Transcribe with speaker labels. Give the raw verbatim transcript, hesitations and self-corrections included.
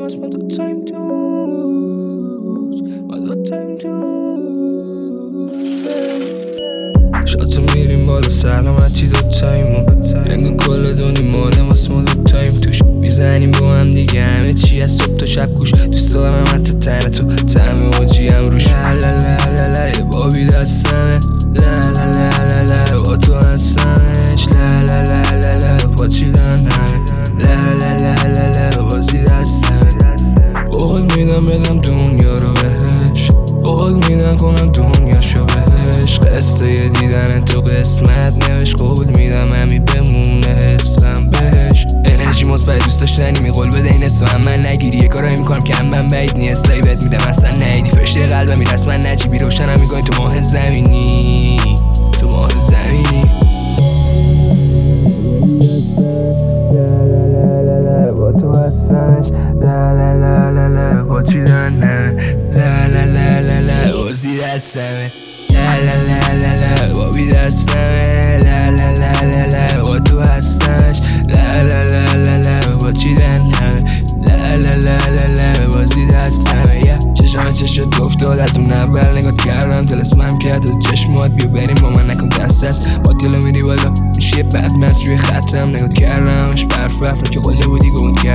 Speaker 1: هست ما دوتاییم توش، ما دوتاییم توش. شاتو میریم بالا سلامتی دوتاییمون، انگار کل دنیا مال ماست ما دوتاییم توش. میزنیم با هم دیگه همه چی از صبح تا شب گوش. دوست دارم حتی تن تو طعم اوجی هم روش. لا لا لا لا یه بابی دستمه، لا لا لا لا لا با تو هستمش. لا لا لا لا لا پاچیدن همه، لا لا لا لا لا بازی دستمه. قول میدم بدم دنیا رو بهش، قول میدم کنم دنیاشو بهش. قصه یه دیدن تو قسمت نوش، قول میدم همی بمونه حسم بهش. انرژی مثبت دوست داشتنی می قول بده این اسم هم من نگیری. یه کارایی میکنم که هم من بعید نیست سایی بهت میدم اصلا نیدی. فرشته قلبم می رسمن نجیبی روشنم میکنی تو ماه زمینی، تو ماه زمینی. با تو هستنش، لا لا لا لا لا با چیدن نمه، لا لا لا لا لا بازی دستمه، لا لا لا لا لا با بی دستمه، لا لا لا لا لا با تو هستنش، لا لا لا لا لا با چیدن نمه، لا لا لا لا لا بازی دستمه. چشم چشت افتاد از اون اول نگات کردم، دل اسمم کرد و چشمات بیا بریم با من نکن دست دست. با دلو میری بالا میشه بعد مست روی خطم نگات کردمش برف رفت که قله بودی گمون کرد.